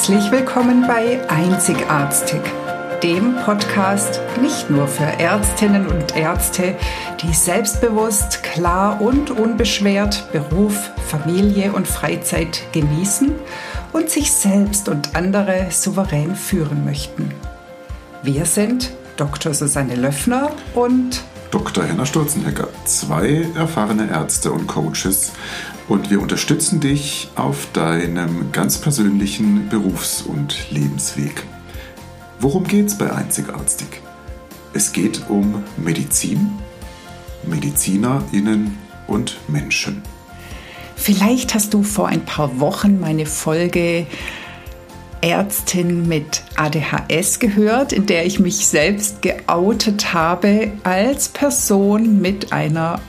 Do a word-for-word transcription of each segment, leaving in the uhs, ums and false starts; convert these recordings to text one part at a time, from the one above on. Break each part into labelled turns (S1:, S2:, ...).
S1: Herzlich willkommen bei Einzigartig, dem Podcast nicht nur für Ärztinnen und Ärzte, die selbstbewusst, klar und unbeschwert Beruf, Familie und Freizeit genießen und sich selbst und andere souverän führen möchten. Wir sind Doktor Susanne Löffner und
S2: Doktor Henna Sturzenegger, zwei erfahrene Ärzte und Coaches, und wir unterstützen dich auf deinem ganz persönlichen Berufs- und Lebensweg. Worum geht's bei Einzigartig? Es geht um Medizin, MedizinerInnen und Menschen.
S1: Vielleicht hast du vor ein paar Wochen meine Folge Ärztin mit A D H S gehört, in der ich mich selbst geoutet habe als Person mit einer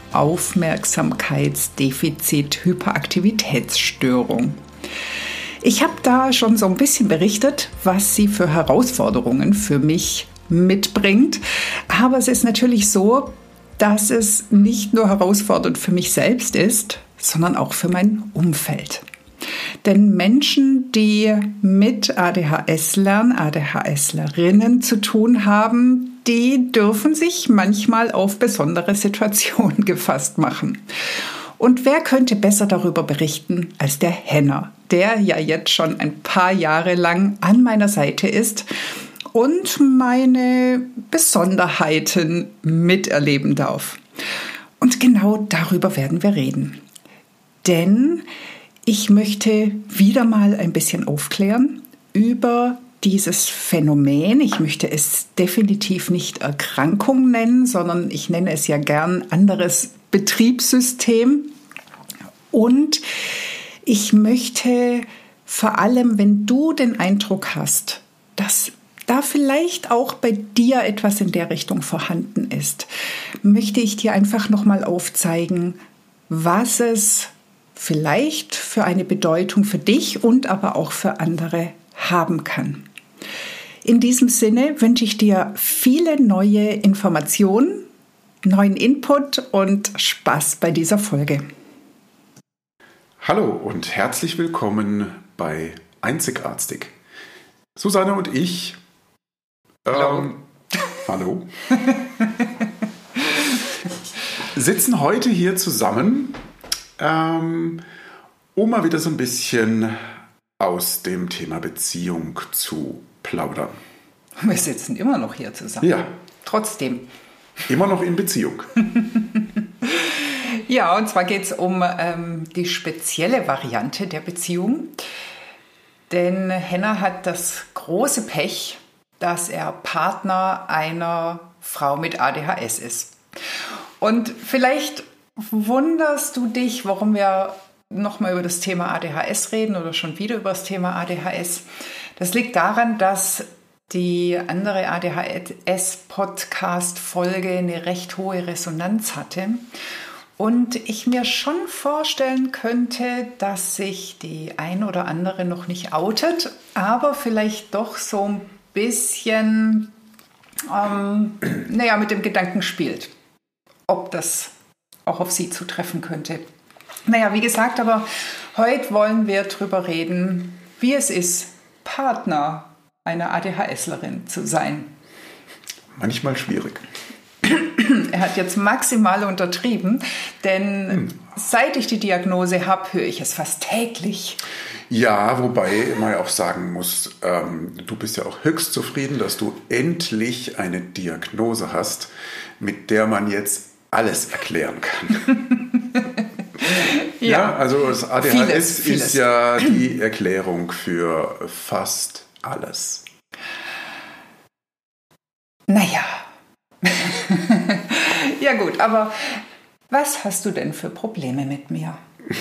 S1: Aufmerksamkeitsdefizit-Hyperaktivitätsstörung. Ich habe da schon so ein bisschen berichtet, was sie für Herausforderungen für mich mitbringt. Aber es ist natürlich so, dass es nicht nur herausfordernd für mich selbst ist, sondern auch für mein Umfeld. Denn Menschen, die mit A D H S-Lern, ADHSlerinnen zu tun haben, die dürfen sich manchmal auf besondere Situationen gefasst machen. Und wer könnte besser darüber berichten als der Henna, der ja jetzt schon ein paar Jahre lang an meiner Seite ist und meine Besonderheiten miterleben darf. Und genau darüber werden wir reden. Denn ich möchte wieder mal ein bisschen aufklären über dieses Phänomen. Ich möchte es definitiv nicht Erkrankung nennen, sondern ich nenne es ja gern anderes Betriebssystem. Und ich möchte vor allem, wenn du den Eindruck hast, dass da vielleicht auch bei dir etwas in der Richtung vorhanden ist, möchte ich dir einfach nochmal aufzeigen, was es vielleicht für eine Bedeutung für dich und aber auch für andere haben kann. In diesem Sinne wünsche ich dir viele neue Informationen, neuen Input und Spaß bei dieser Folge.
S2: Hallo und herzlich willkommen bei Einzigartig. Susanne und ich.
S1: Hallo.
S2: Ähm, hallo. sitzen heute hier zusammen, ähm, um mal wieder so ein bisschen aus dem Thema Beziehung zu plaudern.
S1: Wir sitzen immer noch hier zusammen.
S2: Ja.
S1: Trotzdem.
S2: Immer noch in Beziehung.
S1: Ja, und zwar geht es um ähm, die spezielle Variante der Beziehung. Denn Henna hat das große Pech, dass er Partner einer Frau mit A D H S ist. Und vielleicht wunderst du dich, warum wir nochmal über das Thema A D H S reden oder schon wieder über das Thema A D H S. Das liegt daran, dass die andere A D H S-Podcast-Folge eine recht hohe Resonanz hatte. Und ich mir schon vorstellen könnte, dass sich die ein oder andere noch nicht outet, aber vielleicht doch so ein bisschen ähm, naja, mit dem Gedanken spielt, ob das auch auf sie zutreffen könnte. Naja, wie gesagt, aber heute wollen wir darüber reden, wie es ist, Partner einer ADHSlerin zu sein.
S2: Manchmal schwierig.
S1: Er hat jetzt maximal untertrieben, denn hm. seit ich die Diagnose habe, höre ich es fast täglich.
S2: Ja, wobei man ja auch sagen muss, ähm, du bist ja auch höchst zufrieden, dass du endlich eine Diagnose hast, mit der man jetzt alles erklären kann. ja. ja, also das A D H S vieles, vieles. ist ja die Erklärung für fast alles.
S1: Naja. Ja gut, aber was hast du denn für Probleme mit mir?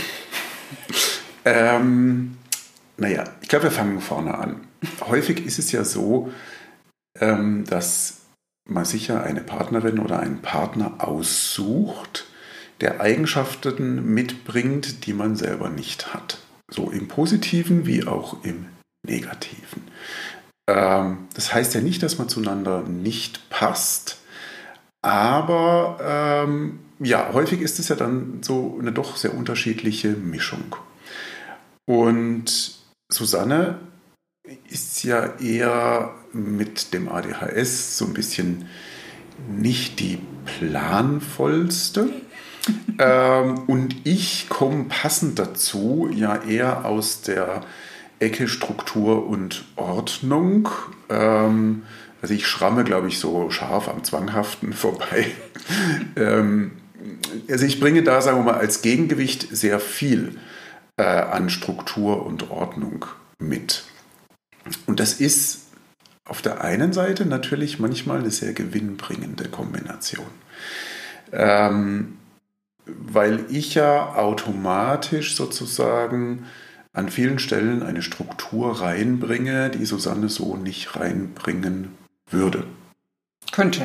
S2: ähm, naja, ich glaube, wir fangen vorne an. Häufig ist es ja so, ähm, dass man sich ja eine Partnerin oder einen Partner aussucht, der Eigenschaften mitbringt, die man selber nicht hat. So im Positiven wie auch im Negativen. Ähm, das heißt ja nicht, dass man zueinander nicht passt, aber ähm, ja, häufig ist es ja dann so eine doch sehr unterschiedliche Mischung. Und Susanne ist ja eher mit dem A D H S so ein bisschen nicht die planvollste. ähm, und ich komme passend dazu ja eher aus der Ecke Struktur und Ordnung. Ähm, also ich schramme, glaube ich, so scharf am Zwanghaften vorbei. ähm, also ich bringe da, sagen wir mal, als Gegengewicht sehr viel äh, an Struktur und Ordnung mit. Und das ist auf der einen Seite natürlich manchmal eine sehr gewinnbringende Kombination. Ähm, weil ich ja automatisch sozusagen an vielen Stellen eine Struktur reinbringe, die Susanne so nicht reinbringen würde.
S1: Könnte.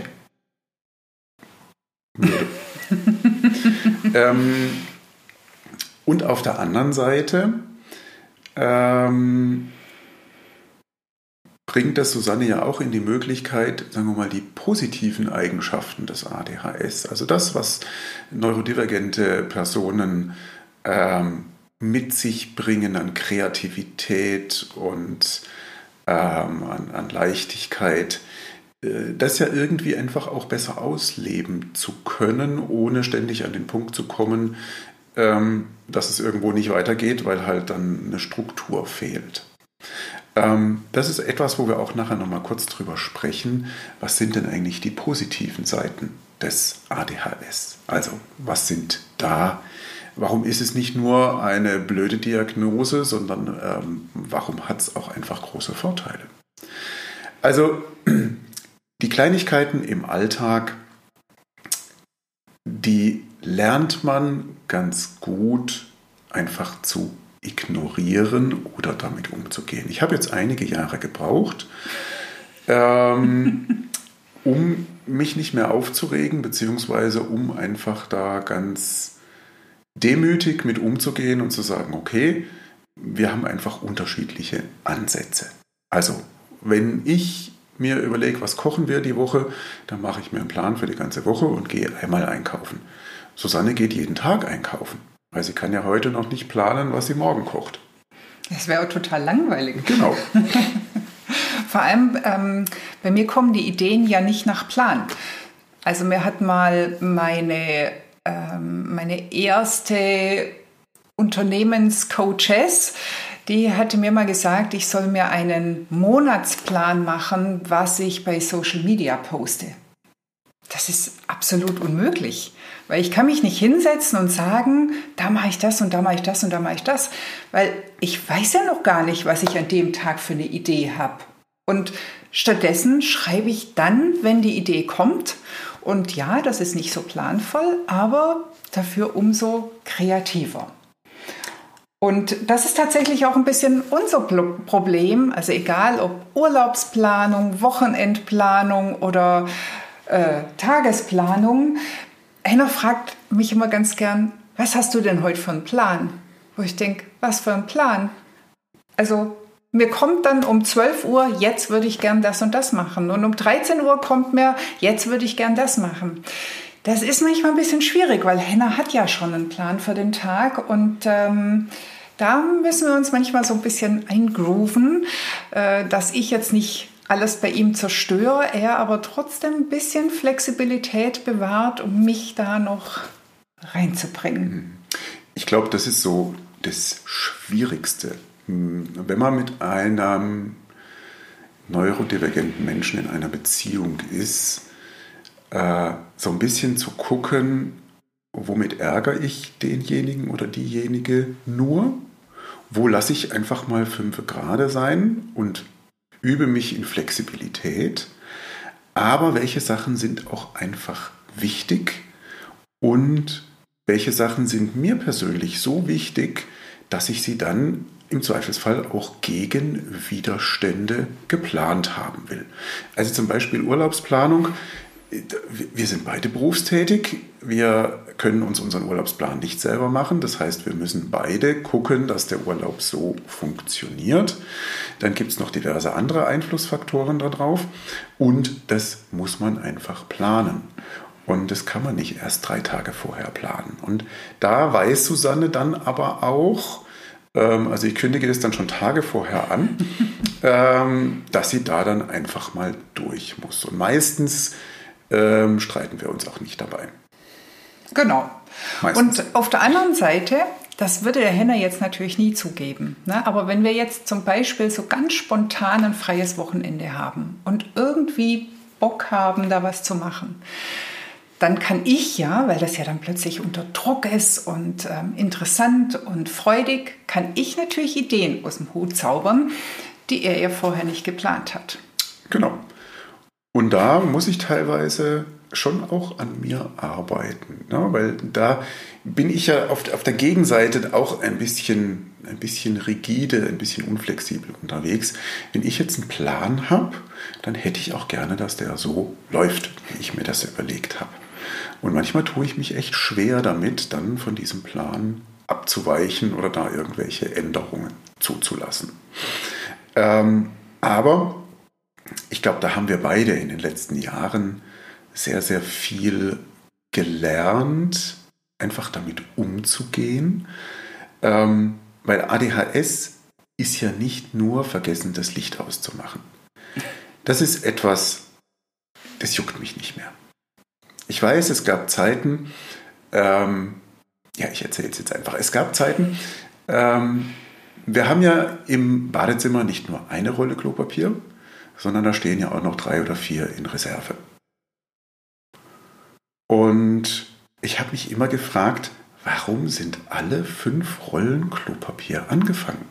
S2: Würde. ähm, und auf der anderen Seite ähm, bringt das Susanne ja auch in die Möglichkeit, sagen wir mal, die positiven Eigenschaften des A D H S, also das, was neurodivergente Personen ähm, mit sich bringen an Kreativität und ähm, an, an Leichtigkeit, äh, das ja irgendwie einfach auch besser ausleben zu können, ohne ständig an den Punkt zu kommen, ähm, dass es irgendwo nicht weitergeht, weil halt dann eine Struktur fehlt. Ähm, das ist etwas, wo wir auch nachher nochmal kurz drüber sprechen. Was sind denn eigentlich die positiven Seiten des A D H S? Also, was sind da? Warum ist es nicht nur eine blöde Diagnose, sondern ähm, warum hat es auch einfach große Vorteile? Also, die Kleinigkeiten im Alltag, die lernt man ganz gut einfach zu ignorieren oder damit umzugehen. Ich habe jetzt einige Jahre gebraucht, ähm, um mich nicht mehr aufzuregen, beziehungsweise um einfach da ganz demütig mit umzugehen und zu sagen, okay, wir haben einfach unterschiedliche Ansätze. Also, wenn ich mir überlege, was kochen wir die Woche, dann mache ich mir einen Plan für die ganze Woche und gehe einmal einkaufen. Susanne geht jeden Tag einkaufen, weil sie kann ja heute noch nicht planen, was sie morgen kocht.
S1: Das wäre auch total langweilig.
S2: Genau.
S1: Vor allem, ähm, bei mir kommen die Ideen ja nicht nach Plan. Also mir hat mal meine, ähm, meine erste Unternehmenscoaches, die hatte mir mal gesagt, ich soll mir einen Monatsplan machen, was ich bei Social Media poste. Das ist absolut unmöglich, weil ich kann mich nicht hinsetzen und sagen, da mache ich das und da mache ich das und da mache ich das, weil ich weiß ja noch gar nicht, was ich an dem Tag für eine Idee habe. Und stattdessen schreibe ich dann, wenn die Idee kommt. Und ja, das ist nicht so planvoll, aber dafür umso kreativer. Und das ist tatsächlich auch ein bisschen unser Problem. Also egal ob Urlaubsplanung, Wochenendplanung oder äh, Tagesplanung. Einer fragt mich immer ganz gern, was hast du denn heute für einen Plan? Wo ich denke, was für ein Plan? Also mir kommt dann um zwölf Uhr, jetzt würde ich gern das und das machen. Und um dreizehn Uhr kommt mir, jetzt würde ich gern das machen. Das ist manchmal ein bisschen schwierig, weil Henna hat ja schon einen Plan für den Tag. Und ähm, da müssen wir uns manchmal so ein bisschen eingrooven, äh, dass ich jetzt nicht alles bei ihm zerstöre, er aber trotzdem ein bisschen Flexibilität bewahrt, um mich da noch reinzubringen.
S2: Ich glaube, das ist so das Schwierigste. Wenn man mit einem neurodivergenten Menschen in einer Beziehung ist, äh, so ein bisschen zu gucken, womit ärgere ich denjenigen oder diejenige nur? Wo lasse ich einfach mal fünf Grade sein und übe mich in Flexibilität? Aber welche Sachen sind auch einfach wichtig und welche Sachen sind mir persönlich so wichtig, dass ich sie dann im Zweifelsfall auch gegen Widerstände geplant haben will. Also zum Beispiel Urlaubsplanung. Wir sind beide berufstätig. Wir können uns unseren Urlaubsplan nicht selber machen. Das heißt, wir müssen beide gucken, dass der Urlaub so funktioniert. Dann gibt es noch diverse andere Einflussfaktoren darauf. Und das muss man einfach planen. Und das kann man nicht erst drei Tage vorher planen. Und da weiß Susanne dann aber auch, ähm, also ich kündige das dann schon Tage vorher an, ähm, dass sie da dann einfach mal durch muss. Und meistens ähm, streiten wir uns auch nicht dabei.
S1: Genau.
S2: Meistens.
S1: Und auf der anderen Seite, das würde der Henner jetzt natürlich nie zugeben, ne? Aber wenn wir jetzt zum Beispiel so ganz spontan ein freies Wochenende haben und irgendwie Bock haben, da was zu machen, dann kann ich ja, weil das ja dann plötzlich unter Druck ist und ähm, interessant und freudig, kann ich natürlich Ideen aus dem Hut zaubern, die er ja vorher nicht geplant hat.
S2: Genau. Und da muss ich teilweise schon auch an mir arbeiten, ne? Weil da bin ich ja auf, auf der Gegenseite auch ein bisschen, ein bisschen rigide, ein bisschen unflexibel unterwegs. Wenn ich jetzt einen Plan habe, dann hätte ich auch gerne, dass der so läuft, wie ich mir das überlegt habe. Und manchmal tue ich mich echt schwer damit, dann von diesem Plan abzuweichen oder da irgendwelche Änderungen zuzulassen. Ähm, aber ich glaube, da haben wir beide in den letzten Jahren sehr, sehr viel gelernt, einfach damit umzugehen. Ähm, weil A D H S ist ja nicht nur vergessen, das Licht auszumachen. Das ist etwas, das juckt mich nicht mehr. Ich weiß, es gab Zeiten, ähm, ja, ich erzähle es jetzt einfach. Es gab Zeiten, ähm, wir haben ja im Badezimmer nicht nur eine Rolle Klopapier, sondern da stehen ja auch noch drei oder vier in Reserve. Und ich habe mich immer gefragt, warum sind alle fünf Rollen Klopapier angefangen?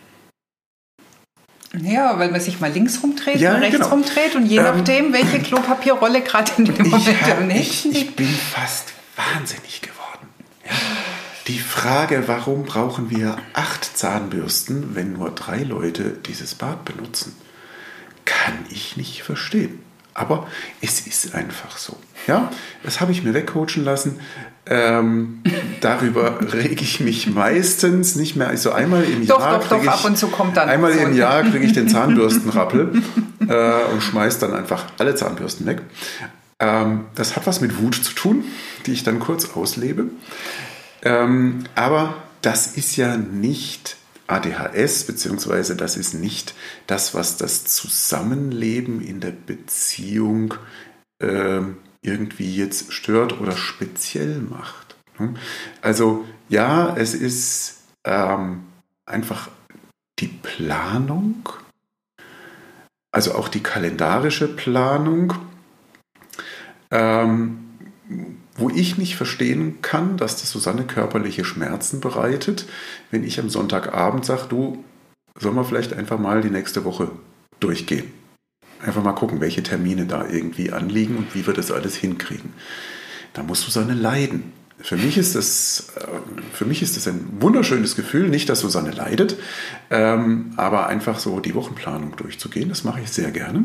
S1: Ja, weil man sich mal links rumdreht,
S2: ja,
S1: mal rechts
S2: genau.
S1: rumdreht und je ähm, nachdem, welche Klopapierrolle gerade in dem Moment
S2: hab,
S1: am nächsten
S2: ich, ich bin fast wahnsinnig geworden. Ja. Die Frage, warum brauchen wir acht Zahnbürsten, wenn nur drei Leute dieses Bad benutzen, kann ich nicht verstehen. Aber es ist einfach so. Ja, das habe ich mir wegcoachen lassen. Ähm, darüber rege ich mich meistens nicht mehr. Also einmal im
S1: doch,
S2: Jahr
S1: doch, doch,
S2: ich,
S1: ab und zu kommt dann
S2: einmal
S1: so.
S2: im Jahr kriege ich den Zahnbürstenrappel äh, und schmeiße dann einfach alle Zahnbürsten weg. Ähm, das hat was mit Wut zu tun, die ich dann kurz auslebe. Ähm, aber das ist ja nicht A D H S, beziehungsweise das ist nicht das, was das Zusammenleben in der Beziehung äh, irgendwie jetzt stört oder speziell macht. Also ja, es ist ähm, einfach die Planung, also auch die kalendarische Planung, ähm, wo ich nicht verstehen kann, dass das Susanne körperliche Schmerzen bereitet, wenn ich am Sonntagabend sage, du, sollen wir vielleicht einfach mal die nächste Woche durchgehen. Einfach mal gucken, welche Termine da irgendwie anliegen und wie wir das alles hinkriegen. Da muss Susanne leiden. Für mich ist das, für mich ist das ein wunderschönes Gefühl, nicht, dass Susanne leidet, aber einfach so die Wochenplanung durchzugehen, das mache ich sehr gerne.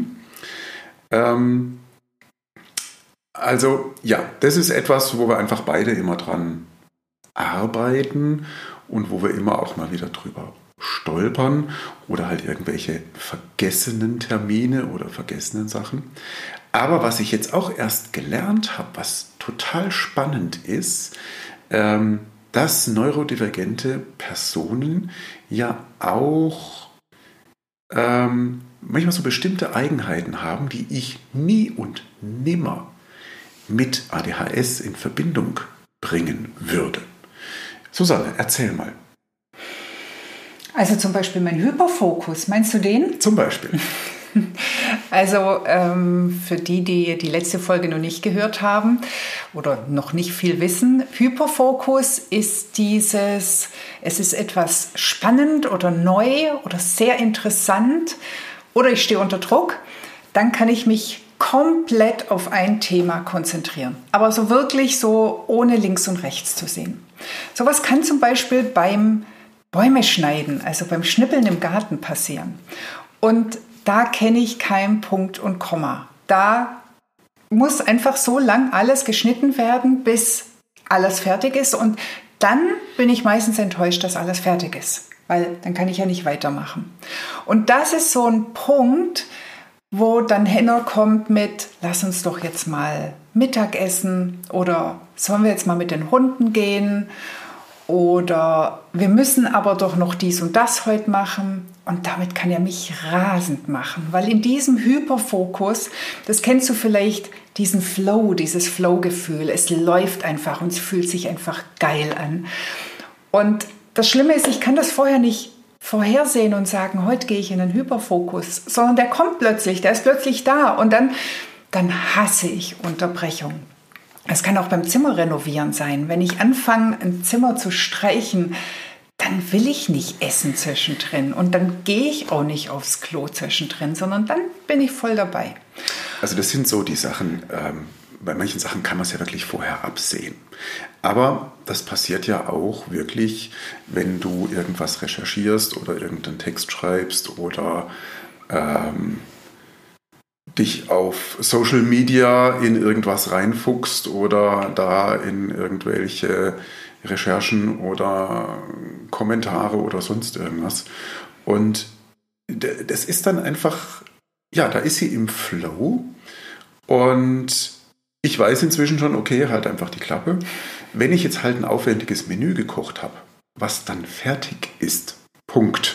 S2: Also ja, das ist etwas, wo wir einfach beide immer dran arbeiten und wo wir immer auch mal wieder drüber stolpern oder halt irgendwelche vergessenen Termine oder vergessenen Sachen. Aber was ich jetzt auch erst gelernt habe, was total spannend ist, ähm, dass neurodivergente Personen ja auch ähm, manchmal so bestimmte Eigenheiten haben, die ich nie und nimmer mit A D H S in Verbindung bringen würde. Susanne, erzähl mal.
S1: Also zum Beispiel mein Hyperfokus, meinst du den?
S2: Zum Beispiel.
S1: Also ähm, für die, die die letzte Folge noch nicht gehört haben oder noch nicht viel wissen, Hyperfokus ist dieses, es ist etwas spannend oder neu oder sehr interessant oder ich stehe unter Druck, dann kann ich mich komplett auf ein Thema konzentrieren. Aber so wirklich so ohne links und rechts zu sehen. Sowas kann zum Beispiel beim Bäume schneiden, also beim Schnippeln im Garten passieren. Und da kenne ich keinen Punkt und Komma. Da muss einfach so lang alles geschnitten werden, bis alles fertig ist. Und dann bin ich meistens enttäuscht, dass alles fertig ist. Weil dann kann ich ja nicht weitermachen. Und das ist so ein Punkt, wo dann Henner kommt mit, lass uns doch jetzt mal Mittag essen oder sollen wir jetzt mal mit den Hunden gehen? Oder wir müssen aber doch noch dies und das heute machen. Und damit kann er mich rasend machen, weil in diesem Hyperfokus, das kennst du vielleicht, diesen Flow, dieses Flow-Gefühl, es läuft einfach und es fühlt sich einfach geil an. Und das Schlimme ist, ich kann das vorher nicht vorhersehen und sagen, heute gehe ich in den Hyperfokus, sondern der kommt plötzlich, der ist plötzlich da und dann, dann hasse ich Unterbrechung. Es kann auch beim Zimmer renovieren sein. Wenn ich anfange, ein Zimmer zu streichen, dann will ich nicht essen zwischendrin und dann gehe ich auch nicht aufs Klo zwischendrin, sondern dann bin ich voll dabei.
S2: Also das sind so die Sachen, ähm, bei manchen Sachen kann man es ja wirklich vorher absehen. Aber das passiert ja auch wirklich, wenn du irgendwas recherchierst oder irgendeinen Text schreibst oder ähm, dich auf Social Media in irgendwas reinfuchst oder da in irgendwelche Recherchen oder Kommentare oder sonst irgendwas. Und das ist dann einfach, ja, da ist sie im Flow und ich weiß inzwischen schon, okay, halt einfach die Klappe. Wenn ich jetzt halt ein aufwendiges Menü gekocht habe, was dann fertig ist, Punkt,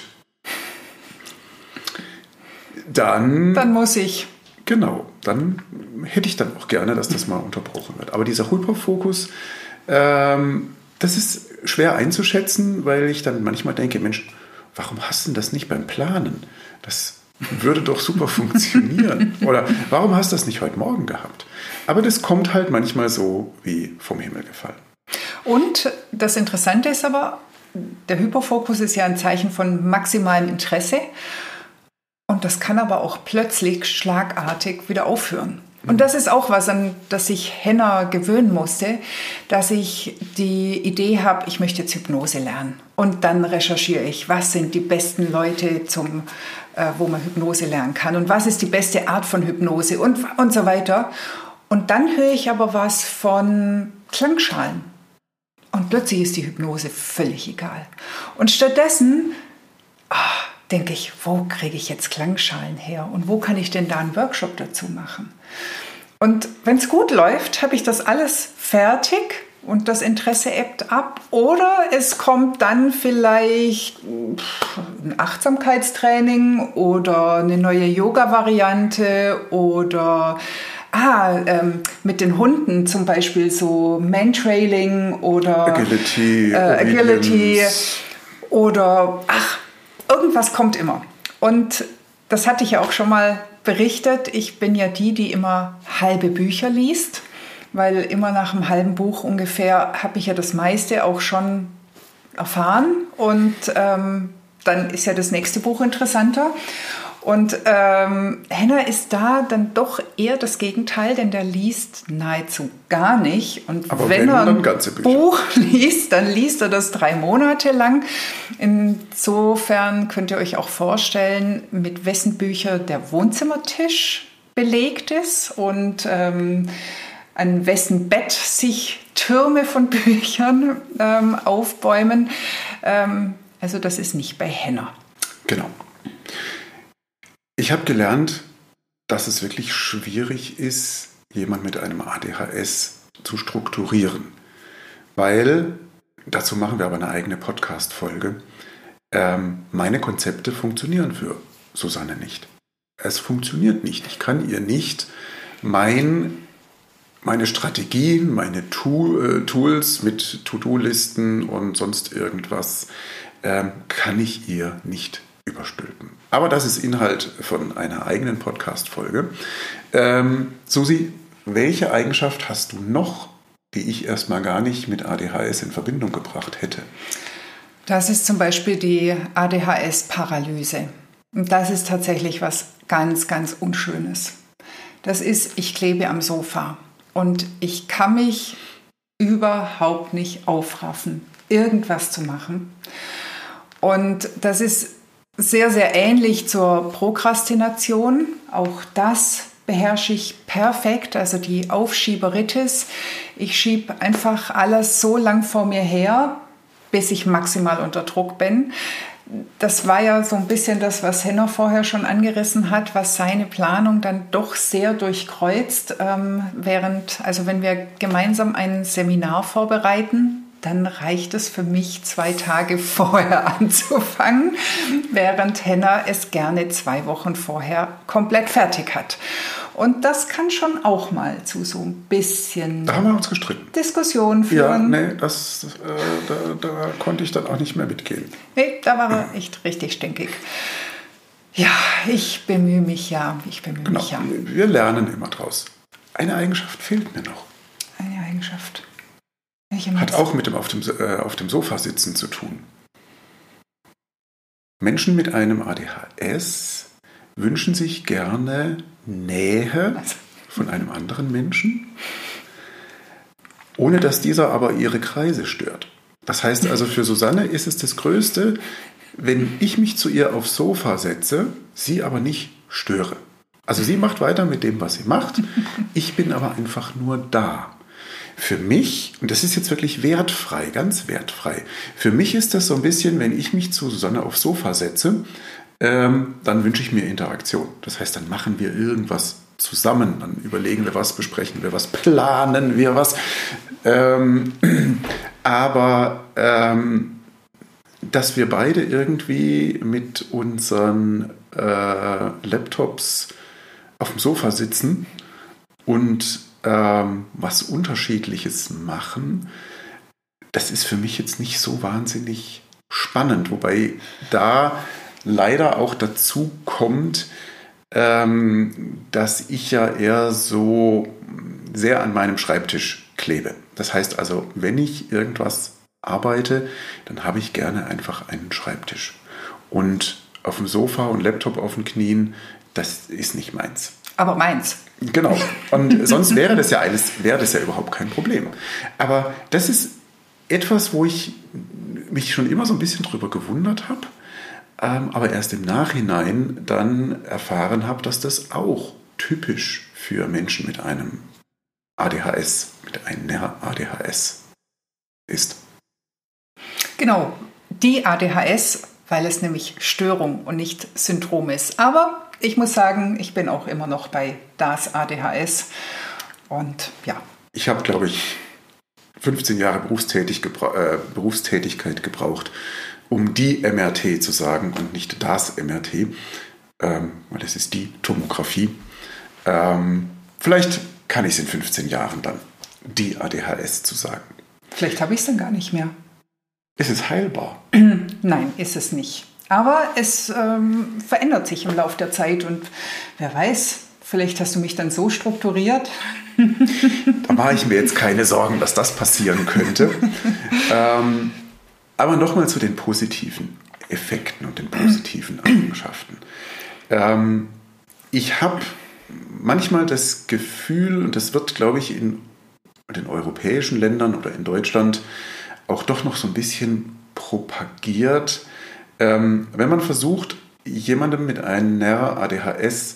S2: dann...
S1: Dann muss ich.
S2: Genau, dann hätte ich dann auch gerne, dass das mal unterbrochen wird. Aber dieser Hyperfokus, ähm, das ist schwer einzuschätzen, weil ich dann manchmal denke, Mensch, warum hast du denn das nicht beim Planen? Das würde doch super funktionieren. Oder warum hast du das nicht heute Morgen gehabt? Aber das kommt halt manchmal so wie vom Himmel gefallen.
S1: Und das Interessante ist aber, der Hyperfokus ist ja ein Zeichen von maximalem Interesse. Und das kann aber auch plötzlich schlagartig wieder aufhören. Und das ist auch was, an das sich Henna gewöhnen musste, dass ich die Idee habe, ich möchte jetzt Hypnose lernen. Und dann recherchiere ich, was sind die besten Leute, zum, äh, wo man Hypnose lernen kann und was ist die beste Art von Hypnose und, und so weiter. Und dann höre ich aber was von Klangschalen. Und plötzlich ist die Hypnose völlig egal. Und stattdessen... Ah, denke ich, wo kriege ich jetzt Klangschalen her und wo kann ich denn da einen Workshop dazu machen? Und wenn es gut läuft, habe ich das alles fertig und das Interesse ebbt ab. Oder es kommt dann vielleicht ein Achtsamkeitstraining oder eine neue Yoga-Variante oder ah, ähm, mit den Hunden zum Beispiel so Mantrailing oder
S2: Agility,
S1: äh, Agility oder ach, irgendwas kommt immer. Und das hatte ich ja auch schon mal berichtet. Ich bin ja die, die immer halbe Bücher liest, weil immer nach einem halben Buch ungefähr habe ich ja das meiste auch schon erfahren. Und ähm, dann ist ja das nächste Buch interessanter. Und ähm, Henna ist da dann doch eher das Gegenteil, denn der liest nahezu gar nicht. Und
S2: aber
S1: wenn,
S2: wenn
S1: er ein
S2: ganze Bücher.
S1: Buch liest, dann liest er das drei Monate lang. Insofern könnt ihr euch auch vorstellen, mit wessen Bücher der Wohnzimmertisch belegt ist und ähm, an wessen Bett sich Türme von Büchern ähm, aufbäumen. Ähm, also das ist nicht bei Henna.
S2: Genau. Ich habe gelernt, dass es wirklich schwierig ist, jemand mit einem A D H S zu strukturieren. Weil, dazu machen wir aber eine eigene Podcast-Folge, ähm, meine Konzepte funktionieren für Susanne nicht. Es funktioniert nicht. Ich kann ihr nicht mein, meine Strategien, meine Tool, äh, Tools mit To-Do-Listen und sonst irgendwas, ähm, kann ich ihr nicht überstülpen. Aber das ist Inhalt von einer eigenen Podcast-Folge. Ähm, Susi, welche Eigenschaft hast du noch, die ich erstmal gar nicht mit A D H S in Verbindung gebracht hätte?
S1: Das ist zum Beispiel die A D H S-Paralyse. Und das ist tatsächlich was ganz, ganz Unschönes. Das ist, ich klebe am Sofa und ich kann mich überhaupt nicht aufraffen, irgendwas zu machen. Und das ist sehr, sehr ähnlich zur Prokrastination. Auch das beherrsche ich perfekt, also die Aufschieberitis. Ich schiebe einfach alles so lang vor mir her, bis ich maximal unter Druck bin. Das war ja so ein bisschen das, was Henna vorher schon angerissen hat, was seine Planung dann doch sehr durchkreuzt. Ähm, während, also wenn wir gemeinsam ein Seminar vorbereiten, dann reicht es für mich, zwei Tage vorher anzufangen, während Henna es gerne zwei Wochen vorher komplett fertig hat. Und das kann schon auch mal zu so ein bisschen
S2: da haben wir uns gestritten.
S1: Diskussionen führen.
S2: Ja, nee, das, äh, da, da konnte ich dann auch nicht mehr mitgehen.
S1: Nee, da war er echt richtig stinkig. Ja, ich bemühe mich ja. Ich bemühe
S2: genau,
S1: mich ja.
S2: Wir lernen immer draus. Eine Eigenschaft fehlt mir noch.
S1: Eine Eigenschaft.
S2: Hat auch mit dem auf dem, äh, auf dem Sofa sitzen zu tun. Menschen mit einem A D H S wünschen sich gerne Nähe von einem anderen Menschen, ohne dass dieser aber ihre Kreise stört. Das heißt also, für Susanne ist es das Größte, wenn ich mich zu ihr aufs Sofa setze, sie aber nicht störe. Also sie macht weiter mit dem, was sie macht, ich bin aber einfach nur da. Für mich, und das ist jetzt wirklich wertfrei, ganz wertfrei, für mich ist das so ein bisschen, wenn ich mich zu Susanne aufs Sofa setze, ähm, dann wünsche ich mir Interaktion. Das heißt, dann machen wir irgendwas zusammen, dann überlegen wir was, besprechen wir was, planen wir was. Ähm, aber ähm, dass wir beide irgendwie mit unseren äh, Laptops auf dem Sofa sitzen und ähm, was Unterschiedliches machen, das ist für mich jetzt nicht so wahnsinnig spannend. Wobei da leider auch dazu kommt, ähm, dass ich ja eher so sehr an meinem Schreibtisch klebe. Das heißt also, wenn ich irgendwas arbeite, dann habe ich gerne einfach einen Schreibtisch. Und auf dem Sofa und Laptop auf den Knien, das ist nicht meins.
S1: Aber meins.
S2: Genau. Und sonst wäre das ja alles, wäre das ja überhaupt kein Problem. Aber das ist etwas, wo ich mich schon immer so ein bisschen drüber gewundert habe, ähm, aber erst im Nachhinein dann erfahren habe, dass das auch typisch für Menschen mit einem A D H S, mit einer A D H S ist.
S1: Genau, die A D H S, weil es nämlich Störung und nicht Syndrom ist. Aber ich muss sagen, ich bin auch immer noch bei das A D H S. Und ja.
S2: Ich habe, glaube ich, fünfzehn Jahre Berufstätig gebra- äh, Berufstätigkeit gebraucht, um die M R T zu sagen und nicht das M R T, ähm, weil es ist die Tomographie. Ähm, vielleicht kann ich es in fünfzehn Jahren dann, die A D H S zu sagen.
S1: Vielleicht habe ich es dann gar nicht mehr.
S2: Ist es heilbar?
S1: Nein, ist es nicht. Aber es ähm, verändert sich im Laufe der Zeit und wer weiß, vielleicht hast du mich dann so strukturiert.
S2: Da mache ich mir jetzt keine Sorgen, dass das passieren könnte. ähm, aber nochmal zu den positiven Effekten und den positiven Eigenschaften. Ähm, ich habe manchmal das Gefühl, und das wird, glaube ich, in den europäischen Ländern oder in Deutschland auch doch noch so ein bisschen propagiert, ähm, wenn man versucht, jemandem mit einer A D H S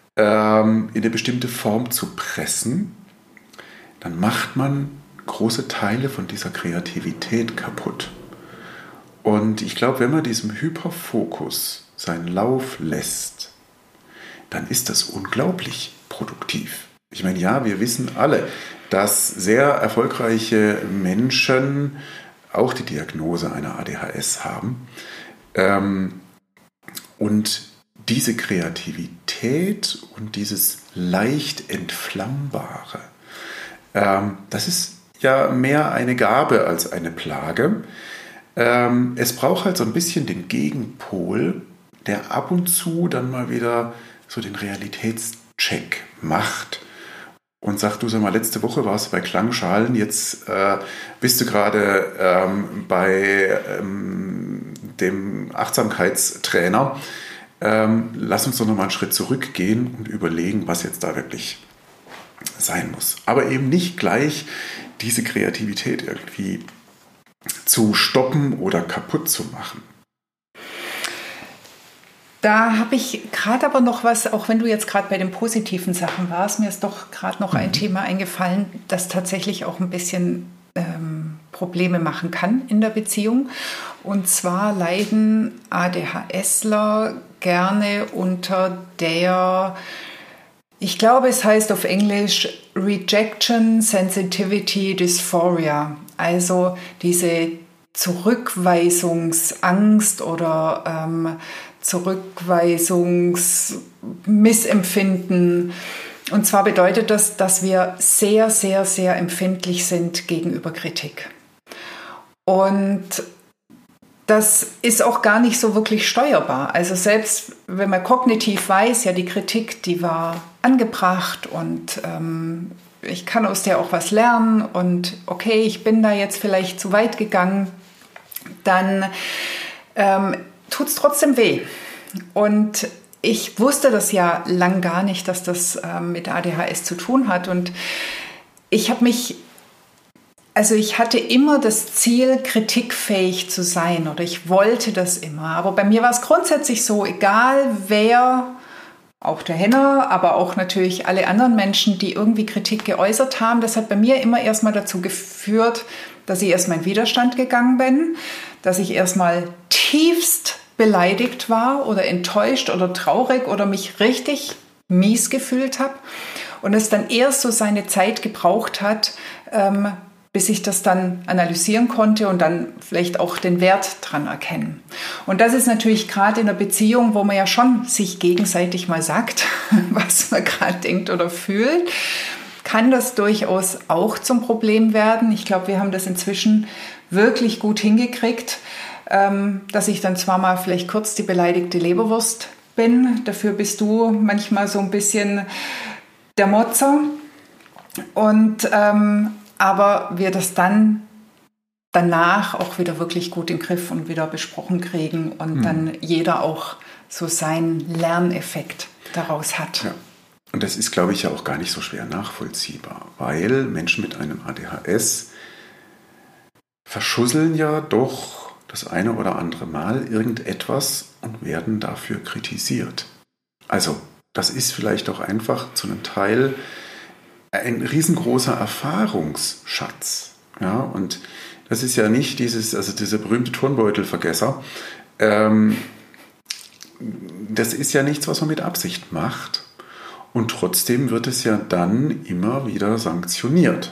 S2: ähm, in eine bestimmte Form zu pressen, dann macht man große Teile von dieser Kreativität kaputt. Und ich glaube, wenn man diesem Hyperfokus seinen Lauf lässt, dann ist das unglaublich produktiv. Ich meine, ja, wir wissen alle, dass sehr erfolgreiche Menschen auch die Diagnose einer A D H S haben. Ähm, und diese Kreativität und dieses leicht Entflammbare, ähm, das ist ja mehr eine Gabe als eine Plage. Ähm, es braucht halt so ein bisschen den Gegenpol, der ab und zu dann mal wieder so den Realitätscheck macht und sagt, du sag mal, letzte Woche warst du bei Klangschalen, jetzt äh, bist du gerade ähm, bei ähm, dem Achtsamkeitstrainer. Ähm, lass uns doch nochmal einen Schritt zurückgehen und überlegen, was jetzt da wirklich sein muss. Aber eben nicht gleich diese Kreativität irgendwie zu stoppen oder kaputt zu machen.
S1: Da habe ich gerade aber noch was, auch wenn du jetzt gerade bei den positiven Sachen warst, mir ist doch gerade noch ein Thema eingefallen, das tatsächlich auch ein bisschen ähm, Probleme machen kann in der Beziehung. Und zwar leiden ADHSler gerne unter der Ich glaube, es heißt auf Englisch Rejection Sensitivity Dysphoria, also diese Zurückweisungsangst oder ähm, Zurückweisungsmissempfinden. Und zwar bedeutet das, dass wir sehr, sehr, sehr empfindlich sind gegenüber Kritik. Und das ist auch gar nicht so wirklich steuerbar. Also selbst wenn man kognitiv weiß, ja, die Kritik, die war angebracht und ähm, ich kann aus der auch was lernen und okay, ich bin da jetzt vielleicht zu weit gegangen, dann ähm, tut es trotzdem weh. Und ich wusste das ja lang gar nicht, dass das ähm, mit A D H S zu tun hat. Und ich habe mich, also ich hatte immer das Ziel, kritikfähig zu sein oder ich wollte das immer. Aber bei mir war es grundsätzlich so, egal wer, auch der Henner, aber auch natürlich alle anderen Menschen, die irgendwie Kritik geäußert haben, das hat bei mir immer erstmal dazu geführt, dass ich erstmal in Widerstand gegangen bin, dass ich erstmal tiefst beleidigt war oder enttäuscht oder traurig oder mich richtig mies gefühlt habe und es dann erst so seine Zeit gebraucht hat, ähm, bis ich das dann analysieren konnte und dann vielleicht auch den Wert dran erkennen. Und das ist natürlich gerade in einer Beziehung, wo man ja schon sich gegenseitig mal sagt, was man gerade denkt oder fühlt, kann das durchaus auch zum Problem werden. Ich glaube, wir haben das inzwischen wirklich gut hingekriegt, dass ich dann zwar mal vielleicht kurz die beleidigte Leberwurst bin, dafür bist du manchmal so ein bisschen der Motzer. Und, ähm, aber wir das dann danach auch wieder wirklich gut im Griff und wieder besprochen kriegen und mhm. dann jeder auch so seinen Lerneffekt daraus hat.
S2: Ja. Und das ist, glaube ich, ja auch gar nicht so schwer nachvollziehbar, weil Menschen mit einem A D H S verschusseln ja doch das eine oder andere Mal irgendetwas und werden dafür kritisiert. Also, das ist vielleicht auch einfach zu einem Teil ein riesengroßer Erfahrungsschatz. Ja, und das ist ja nicht dieses, also dieser berühmte Turnbeutelvergesser. Ähm, das ist ja nichts, was man mit Absicht macht. Und trotzdem wird es ja dann immer wieder sanktioniert.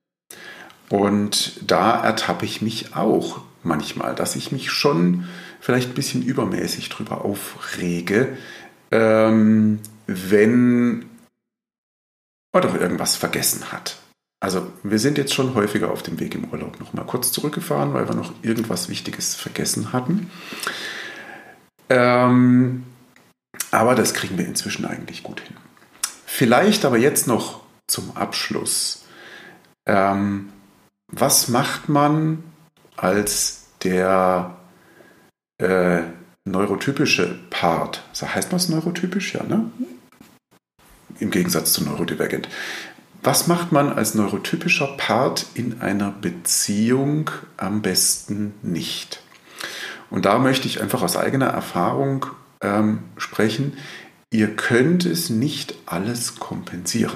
S2: Und da ertappe ich mich auch manchmal, dass ich mich schon vielleicht ein bisschen übermäßig drüber aufrege, ähm, wenn man doch irgendwas vergessen hat. Also wir sind jetzt schon häufiger auf dem Weg im Urlaub noch mal kurz zurückgefahren, weil wir noch irgendwas Wichtiges vergessen hatten. Ähm, aber das kriegen wir inzwischen eigentlich gut hin. Vielleicht aber jetzt noch zum Abschluss. Ähm, was macht man als der äh, neurotypische Part? So heißt man es neurotypisch? Ja, ne? Im Gegensatz zu neurodivergent. Was macht man als neurotypischer Part in einer Beziehung am besten nicht? Und da möchte ich einfach aus eigener Erfahrung ähm, sprechen. Ihr könnt es nicht alles kompensieren.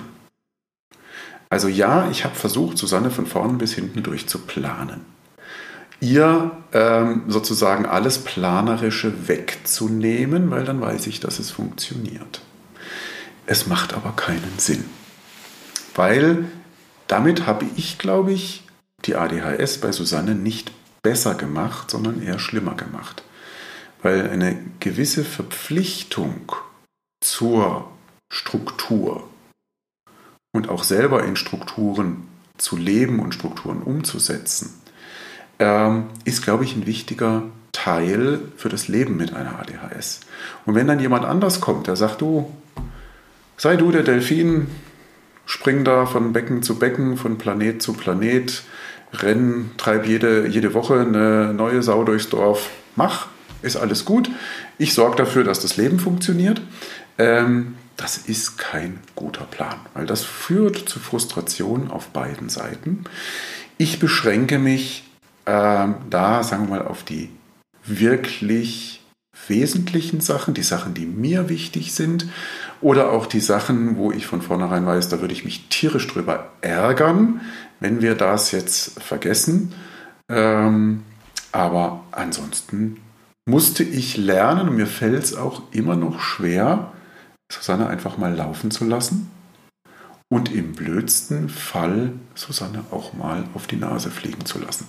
S2: Also ja, ich habe versucht, Susanne von vorn bis hinten durch zu planen. Ihr ähm, sozusagen alles Planerische wegzunehmen, weil dann weiß ich, dass es funktioniert. Es macht aber keinen Sinn. Weil damit habe ich, glaube ich, die A D H S bei Susanne nicht besser gemacht, sondern eher schlimmer gemacht. Weil eine gewisse Verpflichtung zur Struktur und auch selber in Strukturen zu leben und Strukturen umzusetzen, ähm, ist, glaube ich, ein wichtiger Teil für das Leben mit einer A D H S. Und wenn dann jemand anders kommt, der sagt, du, sei du der Delfin, spring da von Becken zu Becken, von Planet zu Planet, renn, treib jede, jede Woche eine neue Sau durchs Dorf, mach, ist alles gut. Ich sorge dafür, dass das Leben funktioniert. Ähm, das ist kein guter Plan, weil das führt zu Frustration auf beiden Seiten. Ich beschränke mich ähm, da, sagen wir mal, auf die wirklich wesentlichen Sachen, die Sachen, die mir wichtig sind, oder auch die Sachen, wo ich von vornherein weiß, da würde ich mich tierisch drüber ärgern, wenn wir das jetzt vergessen. Ähm, aber ansonsten musste ich lernen, und mir fällt es auch immer noch schwer, Susanne einfach mal laufen zu lassen und im blödsten Fall Susanne auch mal auf die Nase fliegen zu lassen.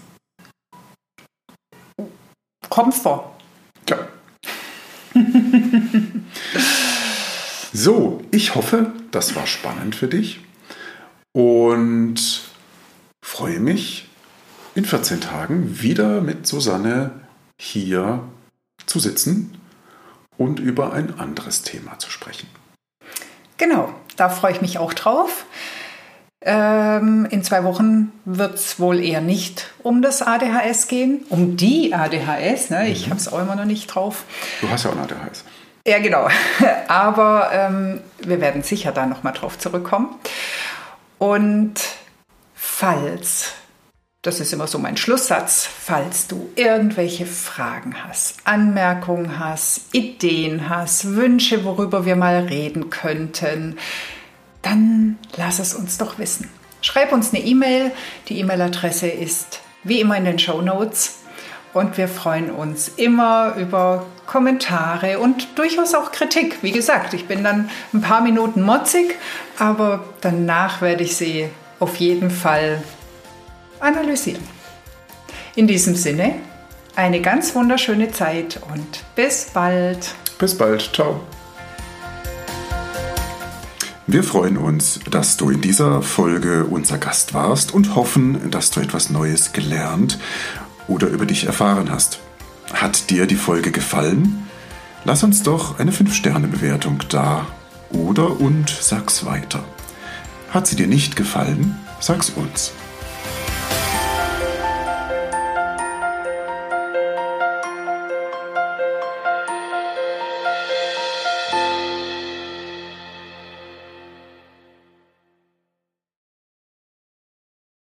S1: Kommt vor.
S2: Ja. So, ich hoffe, das war spannend für dich und freue mich, in vierzehn Tagen wieder mit Susanne hier zu sitzen und über ein anderes Thema zu sprechen.
S1: Genau, da freue ich mich auch drauf. Ähm, in zwei Wochen wird es wohl eher nicht um das A D H S gehen, um die A D H S. Ne? Ich mhm. habe es auch immer noch nicht drauf.
S2: Du hast ja auch ein A D H S.
S1: Ja, genau. Aber ähm, wir werden sicher da nochmal drauf zurückkommen. Und falls, das ist immer so mein Schlusssatz, falls du irgendwelche Fragen hast, Anmerkungen hast, Ideen hast, Wünsche, worüber wir mal reden könnten, dann lass es uns doch wissen. Schreib uns eine E-Mail. Die E-Mail-Adresse ist wie immer in den Shownotes. Und wir freuen uns immer über Kommentare und durchaus auch Kritik. Wie gesagt, ich bin dann ein paar Minuten motzig, aber danach werde ich sie auf jeden Fall analysieren. In diesem Sinne, eine ganz wunderschöne Zeit und bis bald.
S2: Bis bald, ciao. Wir freuen uns, dass du in dieser Folge unser Gast warst und hoffen, dass du etwas Neues gelernt oder über dich erfahren hast. Hat dir die Folge gefallen? Lass uns doch eine fünf Sterne Bewertung da oder und sag's weiter. Hat sie dir nicht gefallen? Sag's uns.